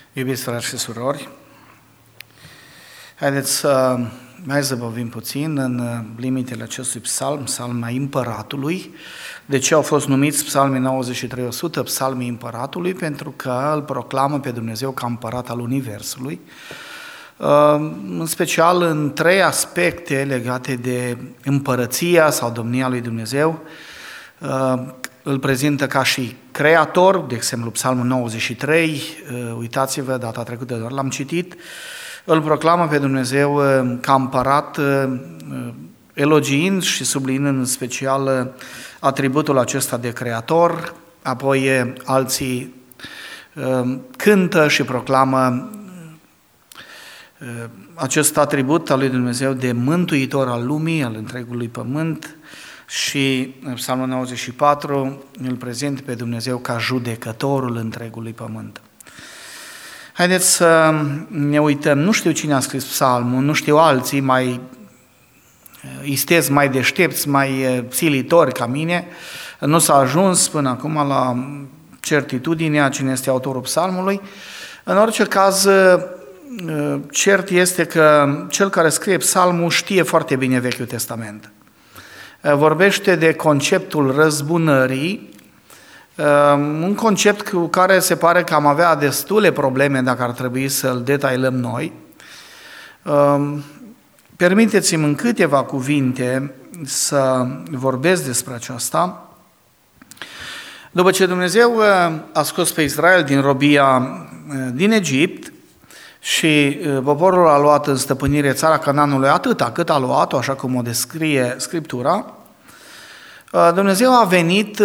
Iubiți frați și surori, haideți să mai zăbovim puțin în limitele acestui psalm, psalma împăratului. De ce au fost numiți psalmii 93-100 psalmii împăratului? Pentru că îl proclamă pe Dumnezeu ca împărat al universului, în special în trei aspecte legate de împărăția sau domnia lui Dumnezeu. Îl prezintă ca și creator, de exemplu psalmul 93, uitați-vă, data trecută doar l-am citit, îl proclamă pe Dumnezeu ca împărat, elogiind și subliniind în special atributul acesta de creator, apoi alții cântă și proclamă acest atribut al lui Dumnezeu de mântuitor al lumii, al întregului pământ, și în Psalmul 94 îl prezint pe Dumnezeu ca judecătorul întregului pământ. Haideți să ne uităm, nu știu cine a scris psalmul, nu știu alții mai isteți, mai deștepți, mai silitori ca mine, nu s-a ajuns până acum la certitudinea cine este autorul psalmului. În orice caz, cert este că cel care scrie psalmul știe foarte bine Vechiul Testament. Vorbește de conceptul răzbunării, un concept cu care se pare că am avea destule probleme dacă ar trebui să-l detailăm noi. Permiteți-mi în câteva cuvinte să vorbesc despre aceasta. După ce Dumnezeu a scos pe Israel din robia din Egipt și poporul a luat în stăpânire țara Canaanului atâta cât a luat-o, așa cum o descrie Scriptura, Dumnezeu a venit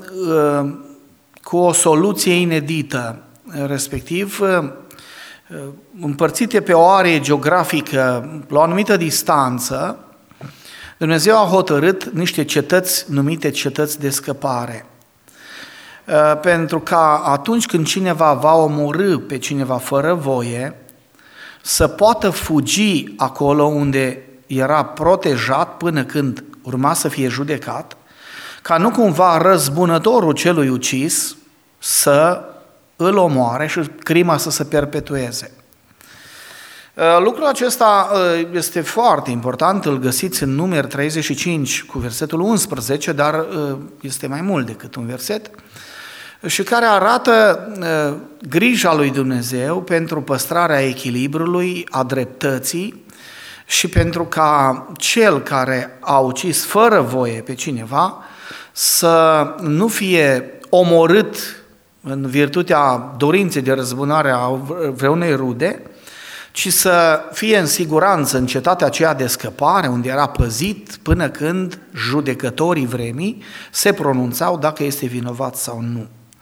cu o soluție inedită, respectiv împărțite pe o arie geografică la o anumită distanță. Dumnezeu a hotărât niște cetăți numite cetăți de scăpare, pentru ca atunci când cineva va omorî pe cineva fără voie, să poată fugi acolo unde era protejat până când urma să fie judecat, ca nu cumva răzbunătorul celui ucis să îl omoare și crima să se perpetueze. Lucrul acesta este foarte important, îl găsiți în Numeri 35 cu versetul 11, dar este mai mult decât un verset, și care arată grija lui Dumnezeu pentru păstrarea echilibrului, a dreptății și pentru ca cel care a ucis fără voie pe cineva să nu fie omorât în virtutea dorinței de răzbunare a vreunei rude, ci să fie în siguranță în cetatea aceea de scăpare, unde era păzit până când judecătorii vremii se pronunțau dacă este vinovat sau nu.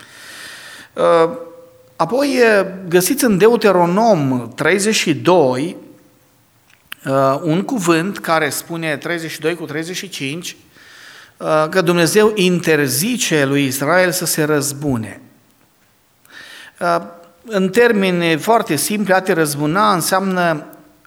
Apoi găsiți în Deuteronom 32 un cuvânt care spune 32 cu 35 că Dumnezeu interzice lui Israel să se răzbune. În termeni foarte simpli, a te răzbuna înseamnă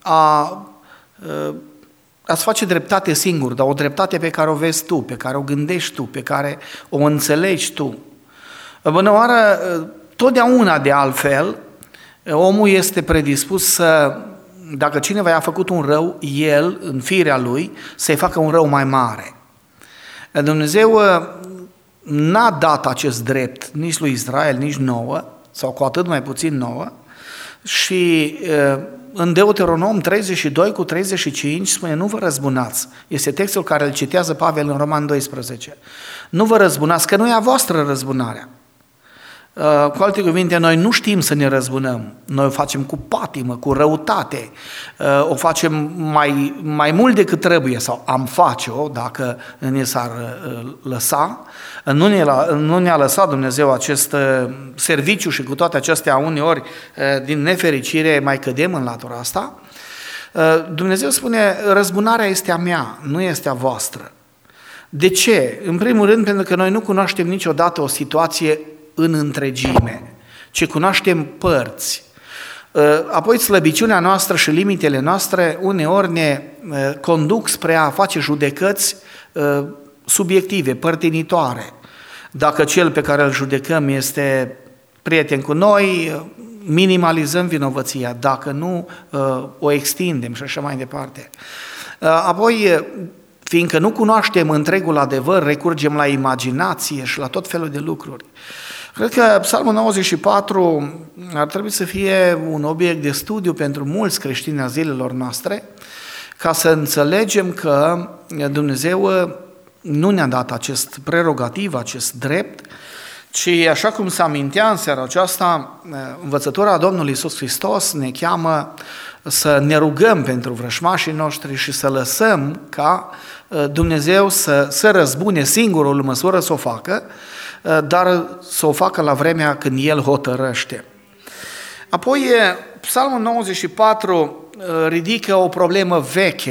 a-ți face dreptate singur, dar o dreptate pe care o vezi tu, pe care o gândești tu, pe care o înțelegi tu. Bună oară, totdeauna de altfel, omul este predispus să, dacă cineva i-a făcut un rău, el, în firea lui, să-i facă un rău mai mare. Dumnezeu n-a dat acest drept nici lui Israel, nici nouă, sau cu atât mai puțin nouă, și în Deuteronom 32 cu 35 spune: nu vă răzbunați. Este textul care îl citează Pavel în Roman 12. Nu vă răzbunați, că nu e a voastră răzbunarea. Cu alte cuvinte, noi nu știm să ne răzbunăm, noi o facem cu patimă, cu răutate, o facem mai mult decât trebuie, sau am face-o dacă ne s-ar lăsa. Nu ne-a lăsat Dumnezeu acest serviciu și cu toate acestea uneori din nefericire mai cădem în latura asta. Dumnezeu spune: răzbunarea este a mea, nu este a voastră. De ce? În primul rând pentru că noi nu cunoaștem niciodată o situație în întregime, ci cunoaștem părți. Apoi slăbiciunea noastră și limitele noastre uneori ne conduc spre a face judecăți subiective, părtinitoare. Dacă cel pe care îl judecăm este prieten cu noi, minimalizăm vinovăția, dacă nu o extindem și așa mai departe. Apoi, fiindcă nu cunoaștem întregul adevăr, recurgem la imaginație și la tot felul de lucruri. Cred că Psalmul 94 ar trebui să fie un obiect de studiu pentru mulți creștini a zilelor noastre, ca să înțelegem că Dumnezeu nu ne-a dat acest prerogativ, acest drept, ci așa cum se amintea în seara aceasta, învățătura Domnului Iisus Hristos ne cheamă să ne rugăm pentru vrășmașii noștri și să lăsăm ca Dumnezeu să răzbune singurul în măsură să o facă, dar să o facă la vremea când El hotărăște. Apoi, Psalmul 94 ridică o problemă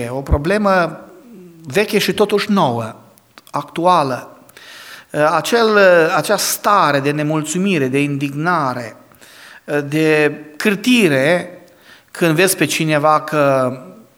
veche și totuși nouă, actuală. Acea stare de nemulțumire, de indignare, de cârtire când vezi pe cineva că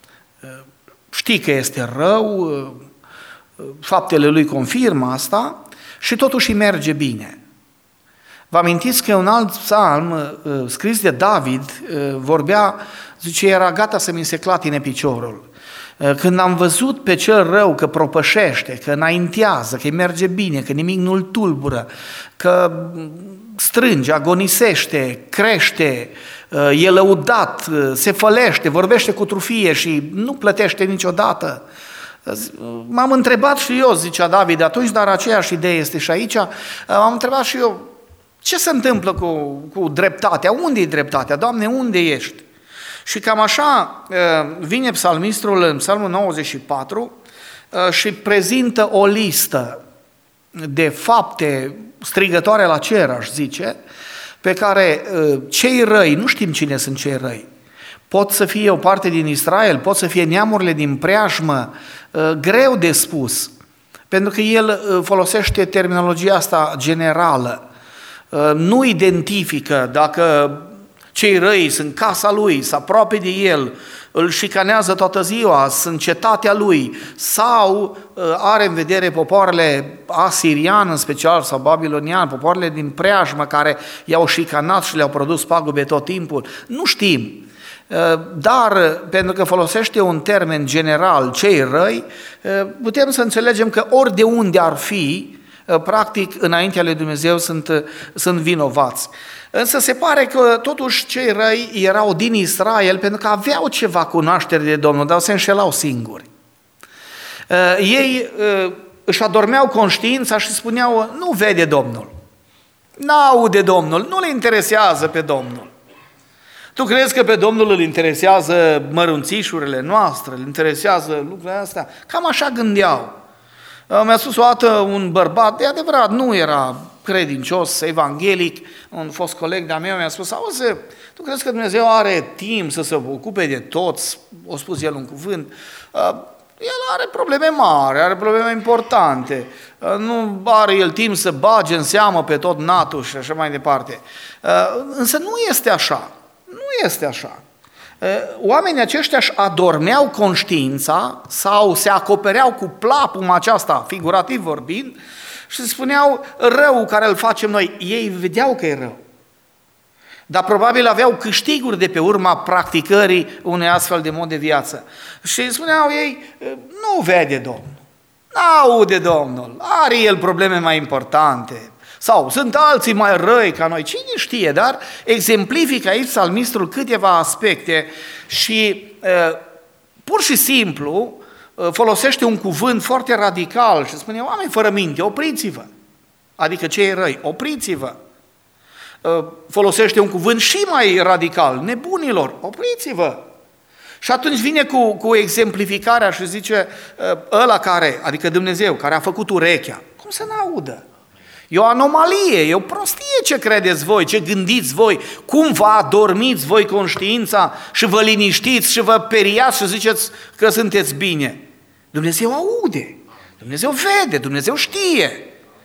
știi că este rău, faptele lui confirmă asta și totuși îi merge bine. Vă amintiți că un alt psalm scris de David vorbea, zice, era gata să mi se clatine piciorul. Când am văzut pe cel rău că propășește, că înaintează, că îi merge bine, că nimic nu-l tulbură, că strânge, agonisește, crește, e lăudat, se fălește, vorbește cu trufie și nu plătește niciodată. M-am întrebat și eu, zicea David atunci, dar aceeași idee este și aici, m-am întrebat și eu, ce se întâmplă cu dreptatea? Unde e dreptatea? Doamne, unde ești? Și cam așa vine psalmistul în Psalmul 94 și prezintă o listă de fapte strigătoare la cer, aș zice, pe care cei răi, nu știm cine sunt cei răi, pot să fie o parte din Israel, pot să fie neamurile din preajmă, greu de spus, pentru că el folosește terminologia asta generală, nu identifică dacă cei răi sunt casa lui, sunt aproape de el, îl șicanează toată ziua, sunt cetatea lui, sau are în vedere popoarele asirian în special sau babilonian, popoarele din preajmă care i-au șicanat și le-au produs pagube tot timpul. Nu știm, dar pentru că folosește un termen general, cei răi, putem să înțelegem că ori de unde ar fi, practic înaintea lui Dumnezeu sunt vinovați. Însă se pare că totuși cei răi erau din Israel pentru că aveau ceva cunoaștere de Domnul, dar se înșelau singuri. Ei își adormeau conștiința și spuneau, nu vede Domnul, n-aude Domnul, nu le interesează pe Domnul. Tu crezi că pe Domnul îl interesează mărunțișurile noastre, îl interesează lucrurile astea? Cam așa gândeau. Mi-a spus o dată un bărbat, de adevărat, nu era credincios, evanghelic, un fost coleg de-a meu mi-a spus, auzi, tu crezi că Dumnezeu are timp să se ocupe de toți? O spus el un cuvânt. El are probleme mari, are probleme importante, nu are el timp să bage în seamă pe tot natul și așa mai departe. Însă nu este așa, nu este așa. Oamenii aceștia își adormeau conștiința sau se acopereau cu plapuma aceasta, figurativ vorbind, și spuneau răul care îl facem noi. Ei vedeau că e rău, dar probabil aveau câștiguri de pe urma practicării unei astfel de mod de viață. Și spuneau ei, nu vede Domnul, n-aude Domnul, are el probleme mai importante. Sau sunt alții mai răi ca noi, cine știe, dar exemplifică aici psalmistul câteva aspecte și pur și simplu folosește un cuvânt foarte radical și spune, oameni fără minte, opriți-vă, adică cei răi, opriți-vă. Folosește un cuvânt și mai radical, nebunilor, opriți-vă. Și atunci vine cu exemplificarea și zice, ăla care, adică Dumnezeu, care a făcut urechea, cum să n-audă? E o anomalie, e o prostie ce credeți voi, ce gândiți voi, cum vă adormiți voi conștiința și vă liniștiți și vă periați și ziceți că sunteți bine. Dumnezeu aude, Dumnezeu vede, Dumnezeu știe.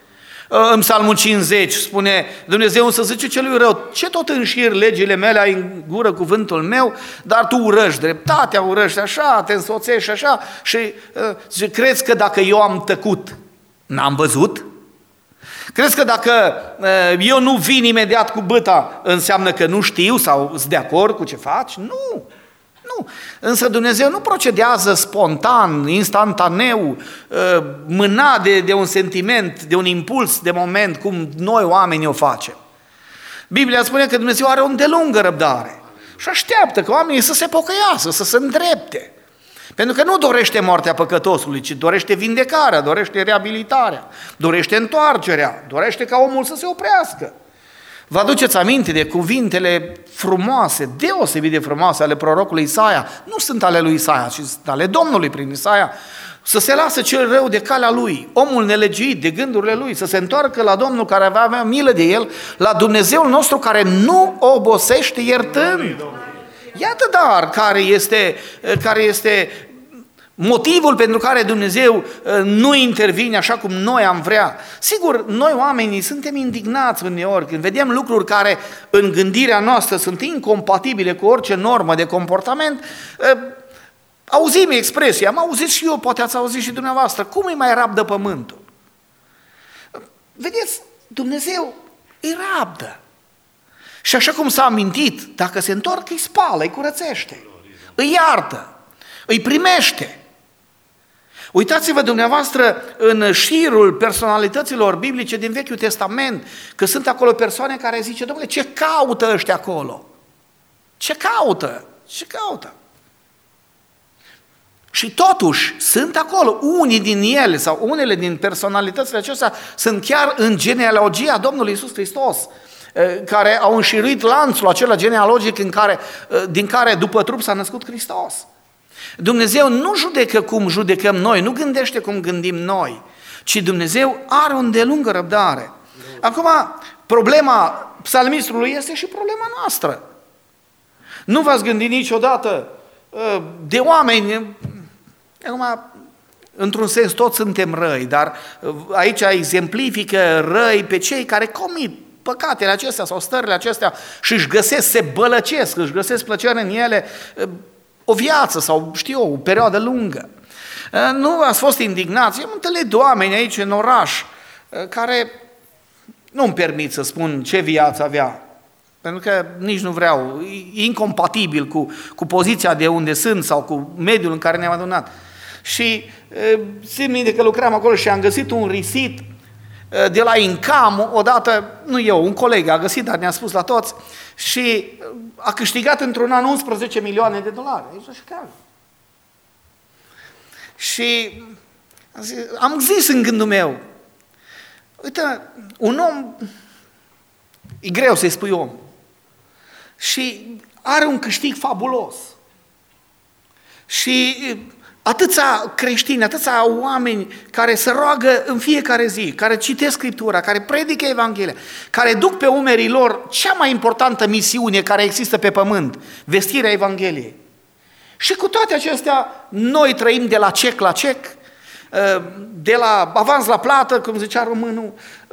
În Psalmul 50 spune, Dumnezeu însă zice celui rău, ce tot înșiri legile mele, ai în gură cuvântul meu, dar tu urăști dreptatea, urăști așa, te însoțești așa și crezi că dacă eu am tăcut, n-am văzut? Crezi că dacă eu nu vin imediat cu bâta, înseamnă că nu știu sau sunt de acord cu ce faci? Nu. Nu. Însă Dumnezeu nu procedează spontan, instantaneu, mânat de un sentiment, de un impuls de moment, cum noi oamenii o facem. Biblia spune că Dumnezeu are o îndelungă răbdare și așteaptă că oamenii să se pocăiască, să se îndrepte. Pentru că nu dorește moartea păcătosului, ci dorește vindecarea, dorește reabilitarea, dorește întoarcerea, dorește ca omul să se oprească. Vă aduceți aminte de cuvintele frumoase, deosebit de frumoase ale prorocului Isaia? Nu sunt ale lui Isaia, ci sunt ale Domnului prin Isaia. Să se lasă cel rău de calea lui, omul nelegiuit de gândurile lui, să se întoarcă la Domnul care va avea milă de el, la Dumnezeul nostru care nu obosește iertând. Iată dar care este motivul pentru care Dumnezeu nu intervine așa cum noi am vrea. Sigur, noi oamenii suntem indignați uneori când vedem lucruri care în gândirea noastră sunt incompatibile cu orice normă de comportament. Auzim expresia, am auzit și eu, poate ați auzit și dumneavoastră, cum îi mai rabdă pământul? Vedeți, Dumnezeu îi rabdă. Și așa cum s-a amintit, dacă se întorc, îi spală, îi curățește, îi iartă, îi primește. Uitați-vă dumneavoastră în șirul personalităților biblice din Vechiul Testament, că sunt acolo persoane care zice, domnule, ce caută ăștia acolo? Ce caută? Ce caută? Și totuși sunt acolo, unii din ele sau unele din personalitățile acestea sunt chiar în genealogia Domnului Iisus Hristos, care au înșiruit lanțul acela genealogic din care după trup s-a născut Hristos. Dumnezeu nu judecă cum judecăm noi, nu gândește cum gândim noi, ci Dumnezeu are o îndelungă răbdare. Acum, problema psalmistului este și problema noastră. Nu v-ați gândit niciodată de oameni, acum, într-un sens toți suntem răi, dar aici exemplifică răi pe cei care comit păcatele acestea sau stările acestea și își găsesc, se bălăcesc, își găsesc plăcere în ele o viață sau, știu eu, o perioadă lungă. Nu ați fost indignați? Eu am întâlnit oameni aici în oraș care nu-mi permit să spun ce viață avea, pentru că nici nu vreau, e incompatibil cu poziția de unde sunt sau cu mediul în care ne-am adunat. Și țin minte că lucram acolo și am găsit un risit de la Incam, odată, nu eu, un coleg a găsit, dar ne-a spus la toți, și a câștigat într-un an 11 milioane de dolari. Aici la Chicago. Și am zis în gândul meu, uite, un om, e greu să-i spui om, și are un câștig fabulos. Și atâția creștini, atâția oameni care se roagă în fiecare zi, care citesc Scriptura, care predică Evanghelia, care duc pe umerii lor cea mai importantă misiune care există pe pământ, vestirea Evangheliei. Și cu toate acestea, noi trăim de la cec la cec, de la avans la plată, cum zicea românul,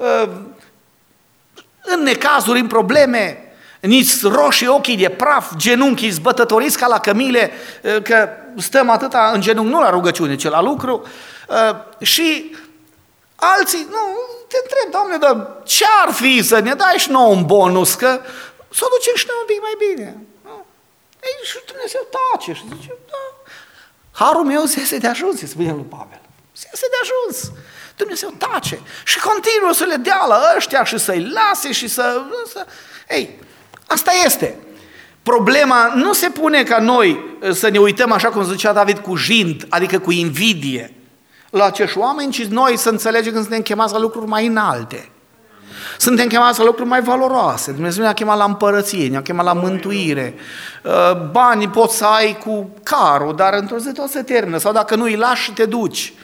în necazuri, în probleme, nici roșii ochii de praf, genunchii zbătătoriți ca la cămile, că stăm atâta în genunchi, nu la rugăciune, ci la lucru, și alții, nu, te întreb, Doamne, dar ce-ar fi să ne dai și nouă un bonus, că să o ducem și noi un pic mai bine. Ei, și Dumnezeu tace și zice, da, harul meu se iese de ajuns, se spune lui Pavel, se iese de ajuns. Dumnezeu tace și continuă să le dea la ăștia și să-i lase și să... Ei, asta este. Problema nu se pune ca noi să ne uităm, așa cum zicea David, cu jind, adică cu invidie, la acești oameni, ci noi să înțelegem că suntem chemați la lucruri mai înalte. Suntem chemați la lucruri mai valoroase. Dumnezeu ne-a chemat la împărăție, ne-a chemat la mântuire. Banii poți să ai cu carul, dar într-o zi tot se termină. Sau dacă nu îi lași și te duci.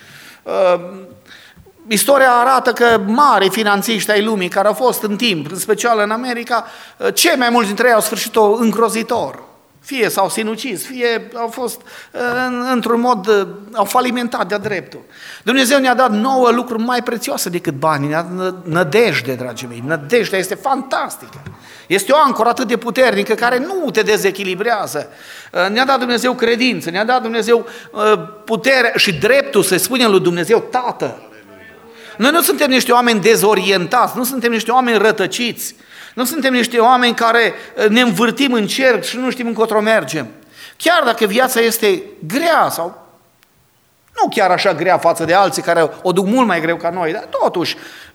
Istoria arată că mari finanțiști ai lumii care au fost în timp, în special în America, cei mai mulți dintre ei au sfârșit-o îngrozitor. Fie s-au sinucis, fie au fost într-un mod, au falimentat de-a dreptul. Dumnezeu ne-a dat nouă lucruri mai prețioase decât banii, ne-a dat nădejde, dragii mei. Nădejdea este fantastică. Este o ancoră atât de puternică care nu te dezechilibrează. Ne-a dat Dumnezeu credință, ne-a dat Dumnezeu putere și dreptul să spunem lui Dumnezeu Tată. Noi nu suntem niște oameni dezorientați, nu suntem niște oameni rătăciți, nu suntem niște oameni care ne învârtim în cerc și nu știm încotro mergem. Chiar dacă viața este grea sau nu chiar așa grea față de alții care o duc mult mai greu ca noi, dar totuși,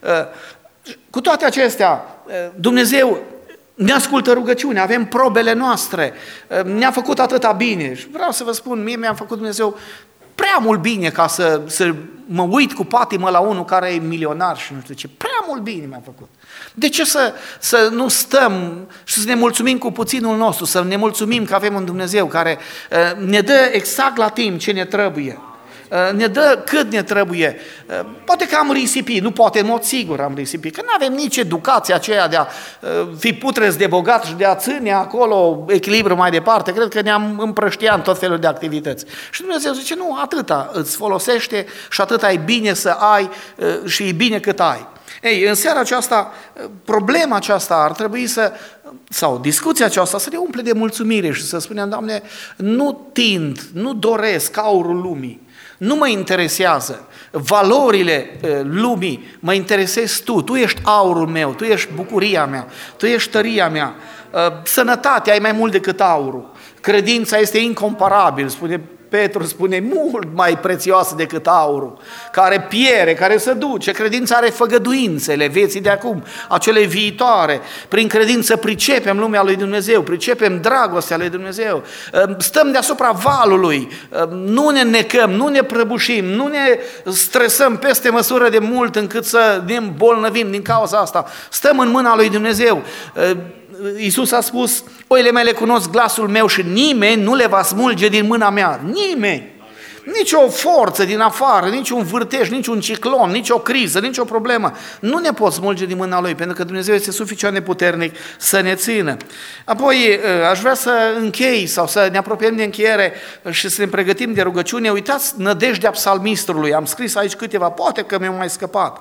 cu toate acestea, Dumnezeu ne ascultă rugăciunea, avem probele noastre, ne-a făcut atâta bine. Și vreau să vă spun, mie mi-a făcut Dumnezeu prea mult bine ca să mă uit cu patimă la unul care e milionar și nu știu ce. Prea mult bine mi-a făcut. De ce să nu stăm și să ne mulțumim cu puținul nostru, să ne mulțumim că avem un Dumnezeu care ne dă exact la timp ce ne trebuie, ne dă cât ne trebuie. Poate că am risipit, nu poate, în mod sigur am risipit, că nu avem nici educația aceea de a fi putreți de bogat și de a ține acolo echilibru mai departe. Cred că ne-am împrăștiat în tot felul de activități. Și Dumnezeu zice, nu, atâta îți folosește și atâta e bine să ai și e bine cât ai. Ei, în seara aceasta, problema aceasta ar trebui sau discuția aceasta să ne umple de mulțumire și să spunem, Doamne, nu tind, nu doresc aurul lumii, nu mă interesează valorile lumii, mă interesezi Tu ești aurul meu, Tu ești bucuria mea, Tu ești tăria mea, sănătatea e mai mult decât aurul, credința este incomparabil, Petru spune, mult mai prețioasă decât aurul, care piere, care se duce. Credința are făgăduințele vieții de acum, acele viitoare. Prin credință pricepem lumea lui Dumnezeu, pricepem dragostea lui Dumnezeu, stăm deasupra valului, nu ne necăm, nu ne prăbușim, nu ne stresăm peste măsură de mult încât să ne îmbolnăvim din cauza asta. Stăm în mâna lui Dumnezeu. Iisus a spus, oile mele cunosc glasul meu și nimeni nu le va smulge din mâna mea. Nimeni. Nici o forță din afară, nici un vârtej, nici un ciclon, nici o criză, nici o problemă. Nu ne pot smulge din mâna Lui, pentru că Dumnezeu este suficient de puternic să ne țină. Apoi aș vrea să închei sau să ne apropiem de încheiere și să ne pregătim de rugăciune. Uitați nădejdea psalmistului. Am scris aici câteva, poate că mi-au mai scăpat.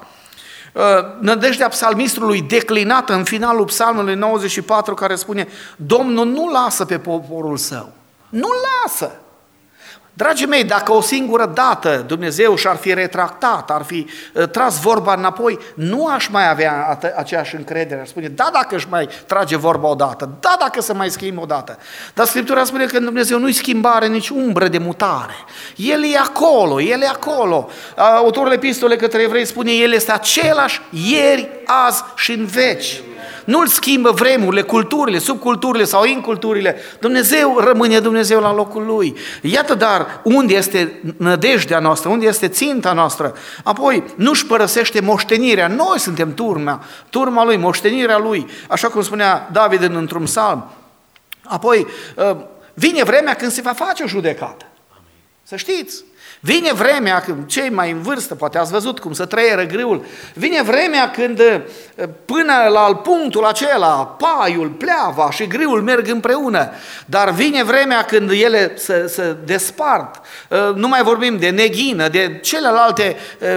Nădejdea psalmistului declinată în finalul psalmului 94 care spune, Domnul nu lasă pe poporul său, nu lasă. Dragii mei, dacă o singură dată Dumnezeu și-ar fi retractat, ar fi tras vorba înapoi, nu aș mai avea aceeași încredere. Ar spune, da, dacă își mai trage vorba odată, da, dacă se mai schimbă odată. Dar Scriptura spune că în Dumnezeu nu-i schimbare, nici umbră de mutare. El e acolo, El e acolo. Autorul epistolei către evrei spune, El este același ieri, azi și în veci. Nu-L schimbă vremurile, culturile, subculturile sau inculturile. Dumnezeu rămâne Dumnezeu la locul Lui. Iată dar unde este nădejdea noastră, unde este ținta noastră. Apoi nu-și părăsește moștenirea. Noi suntem turma Lui, moștenirea Lui, așa cum spunea David într-un psalm. Apoi vine vremea când se va face o judecată. Să știți. Vine vremea când cei mai în vârstă, poate ați văzut cum se trăie grâul, vine vremea când până la punctul acela, paiul, pleava și grâul merg împreună, dar vine vremea când ele se despart, nu mai vorbim de neghină, de celelalte,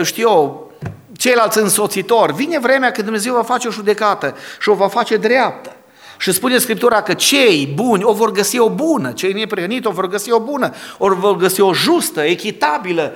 ceilalți însoțitori, vine vremea când Dumnezeu va face o judecată și o va face dreaptă. Și spune Scriptura că cei buni o vor găsi o bună, cei neprihăniți o vor găsi o bună, o vor găsi o justă, echitabilă,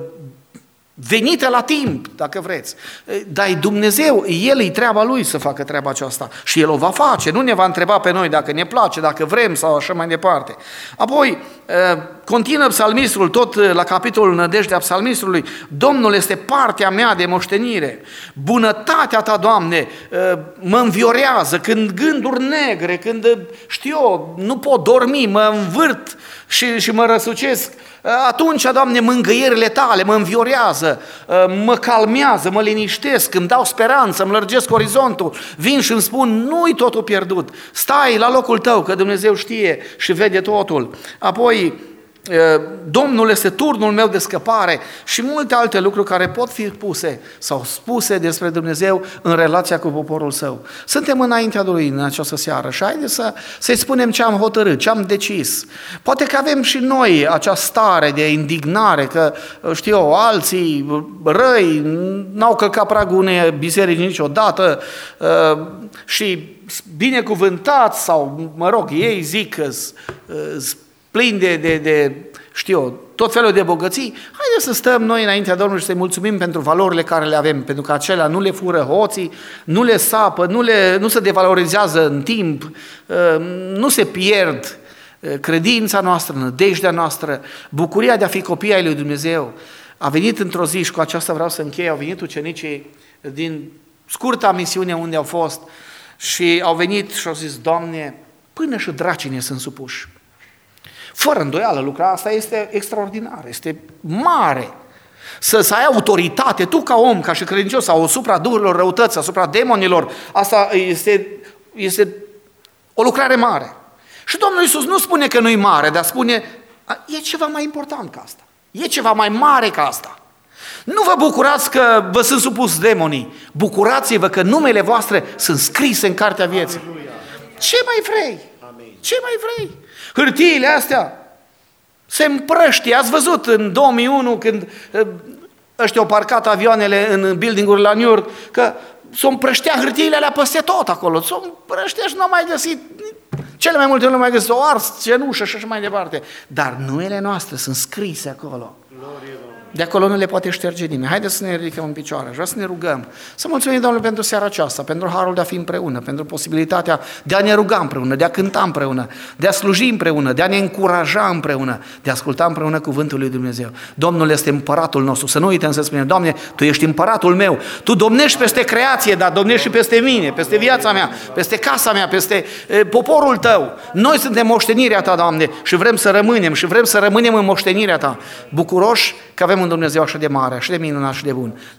venită la timp, dacă vreți. Dar Dumnezeu, El e treaba Lui să facă treaba aceasta și El o va face, nu ne va întreba pe noi dacă ne place, dacă vrem sau așa mai departe. Apoi, continuă psalmistul, tot la capitolul nădejdea psalmistului, Domnul este partea mea de moștenire, bunătatea Ta, Doamne, mă înviorează când gânduri negre, când, nu pot dormi, mă învârt și mă răsucesc. Atunci, Doamne, mângâierile Tale mă înviorează, mă calmează, mă liniștesc, îmi dau speranță, îmi lărgesc orizontul, vin și îmi spun, nu-i totul pierdut, stai la locul Tău, că Dumnezeu știe și vede totul. Apoi, Domnul este turnul meu de scăpare și multe alte lucruri care pot fi puse sau spuse despre Dumnezeu în relația cu poporul Său. Suntem înaintea Lui în această seară și haideți să-i spunem ce am hotărât, ce am decis. Poate că avem și noi această stare de indignare că, alții răi n-au călcat pragul unei biserici niciodată și binecuvântați sau, ei zic că plini de tot felul de bogății, haideți să stăm noi înaintea Domnului și să-i mulțumim pentru valorile care le avem, pentru că acelea nu le fură hoții, nu le sapă, nu se devalorizează în timp, nu se pierd. Credința noastră, nădejdea noastră, bucuria de a fi copii ai lui Dumnezeu. A venit într-o zi, și cu aceasta vreau să închei, au venit ucenicii din scurta misiune unde au fost și au venit și au zis: Doamne, până și dracii ne sunt supuși. Fără îndoială, lucrarea asta este extraordinară, este mare. Să ai autoritate, tu ca om, ca și credincios, asupra duhurilor răutăți, asupra demonilor, asta este o lucrare mare. Și Domnul Iisus nu spune că nu-i mare, dar spune: e ceva mai important ca asta, e ceva mai mare ca asta. Nu vă bucurați că vă sunt supus demonii, bucurați-vă că numele voastre sunt scrise în cartea vieții. Ce mai vrei? Ce mai vrei? Hârtiile astea se împrăștie. Ați văzut în 2001 când ăștia au parcat avioanele în building-uri la New York, că s-o împrăștea hârtiile alea peste tot acolo. S-o împrăștea și n-au mai găsit, cele mai multe nu mai găsit, o ars, cenușă și așa mai departe. Dar numele noastre sunt scrise acolo. De acolo nu le poate șterge nimeni. Haideți să ne ridicăm în picioare. Vreau să ne rugăm. Să mulțumim Domnului pentru seara aceasta, pentru harul de a fi împreună, pentru posibilitatea de a ne ruga împreună, de a cânta împreună, de a sluji împreună, de a ne încuraja împreună, de a asculta împreună cuvântul lui Dumnezeu. Domnul este împăratul nostru. Să nu uităm să spunem: Doamne, Tu ești împăratul meu. Tu domnești peste creație, dar domnești și peste mine, peste viața mea, peste casa mea, peste poporul Tău. Noi suntem moștenirea Ta, Doamne, și vrem să rămânem și vrem să rămânem în moștenirea Ta, bucuroși că avem un Dumnezeu așa de mare, așa de minunat și de bun.